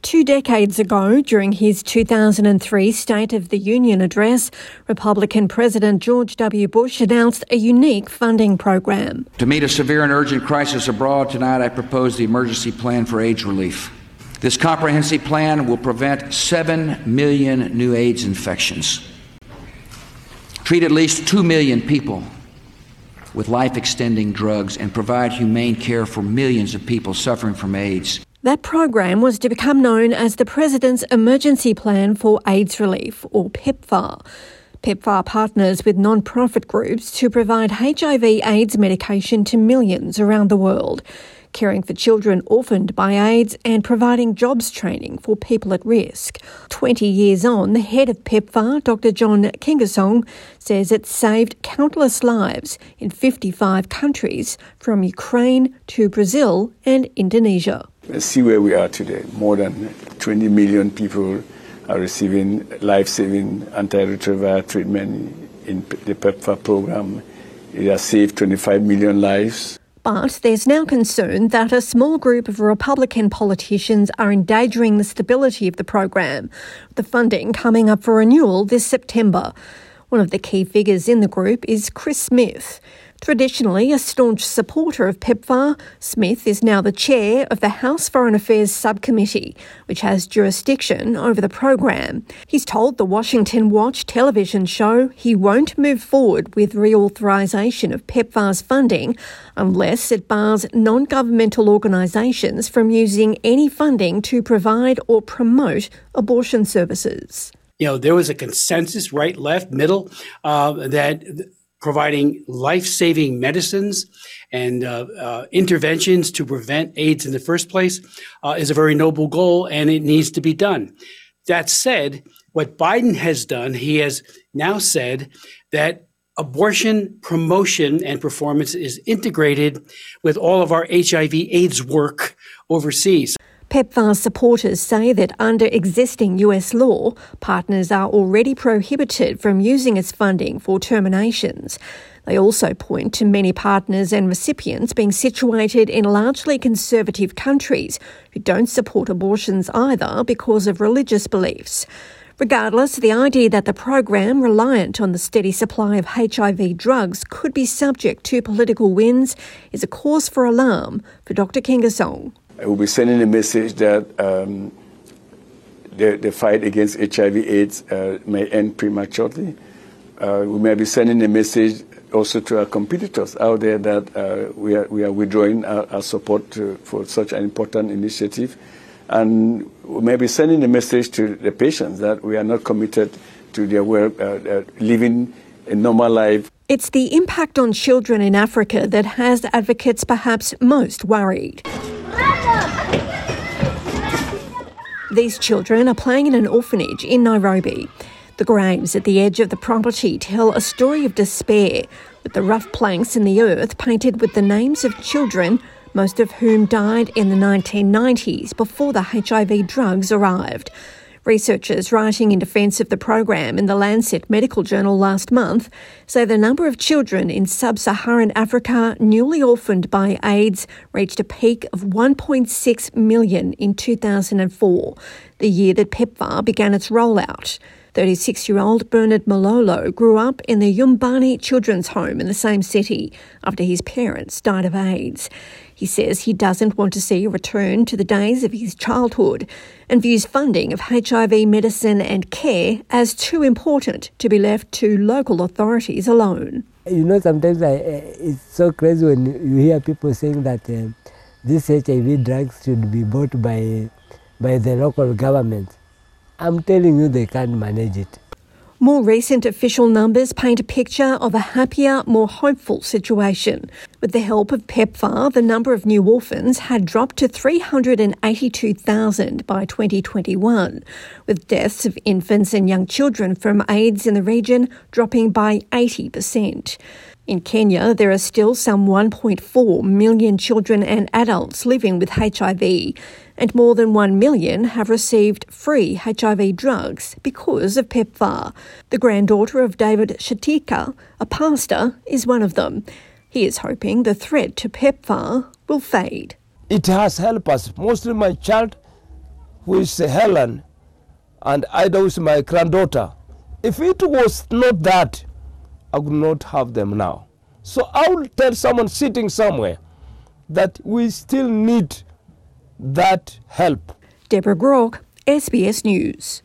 2 decades ago, during his 2003 State of the Union address, Republican President George W. Bush announced a unique funding program. To meet a severe and urgent crisis abroad, tonight I propose the Emergency Plan for AIDS Relief. This comprehensive plan will prevent 7 million new AIDS infections, treat at least 2 million people with life-extending drugs, and provide humane care for millions of people suffering from AIDS. That program was to become known as the President's Emergency Plan for AIDS Relief, or PEPFAR. PEPFAR partners with non-profit groups to provide HIV/AIDS medication to millions around the world, caring for children orphaned by AIDS and providing jobs training for people at risk. 20 years on, the head of PEPFAR, Dr. John Kingasong, says it's saved countless lives in 55 countries, from Ukraine to Brazil and Indonesia. Let's see where we are today. More than 20 million people are receiving life-saving antiretroviral treatment in the PEPFAR program. It has saved 25 million lives. But there's now concern that a small group of Republican politicians are endangering the stability of the program, the funding coming up for renewal this September. One of the key figures in the group is Chris Smith. Traditionally a staunch supporter of PEPFAR, Smith is now the chair of the House Foreign Affairs Subcommittee, which has jurisdiction over the program. He's told the Washington Watch television show he won't move forward with reauthorisation of PEPFAR's funding unless it bars non-governmental organisations from using any funding to provide or promote abortion services. You know, there was a consensus, right, left, middle, that providing life-saving medicines and interventions to prevent AIDS in the first place is a very noble goal, and it needs to be done. That said, what Biden has done, he has now said that abortion promotion and performance is integrated with all of our HIV/AIDS work overseas. PEPFAR supporters say that under existing US law, partners are already prohibited from using its funding for terminations. They also point to many partners and recipients being situated in largely conservative countries who don't support abortions either because of religious beliefs. Regardless, the idea that the program, reliant on the steady supply of HIV drugs, could be subject to political winds is a cause for alarm for Dr. Kingasong. I will be sending a message that the fight against HIV/AIDS may end prematurely. We may be sending a message also to our competitors out there that we are withdrawing our support for such an important initiative. And we may be sending a message to the patients that we are not committed to their work, living a normal life. It's the impact on children in Africa that has advocates perhaps most worried. These children are playing in an orphanage in Nairobi. The graves at the edge of the property tell a story of despair, with the rough planks in the earth painted with the names of children, most of whom died in the 1990s before the HIV drugs arrived. Researchers writing in defence of the program in the Lancet Medical Journal last month say the number of children in sub-Saharan Africa newly orphaned by AIDS reached a peak of 1.6 million in 2004, the year that PEPFAR began its rollout. 36-year-old Bernard Malolo grew up in the Yumbani Children's Home in the same city after his parents died of AIDS. He says he doesn't want to see a return to the days of his childhood and views funding of HIV medicine and care as too important to be left to local authorities alone. You know, sometimes it's so crazy when you hear people saying that these HIV drugs should be bought by the local government. I'm telling you, they can't manage it. More recent official numbers paint a picture of a happier, more hopeful situation. With the help of PEPFAR, the number of new orphans had dropped to 382,000 by 2021, with deaths of infants and young children from AIDS in the region dropping by 80%. In Kenya, there are still some 1.4 million children and adults living with HIV, and more than 1 million have received free HIV drugs because of PEPFAR. The granddaughter of David Shatika, a pastor, is one of them. He is hoping the threat to PEPFAR will fade. It has helped us. Mostly my child who is Helen, and Ida, who is my granddaughter. If it was not that, I would not have them now. So I will tell someone sitting somewhere that we still need that help. Deborah Grock, SBS News.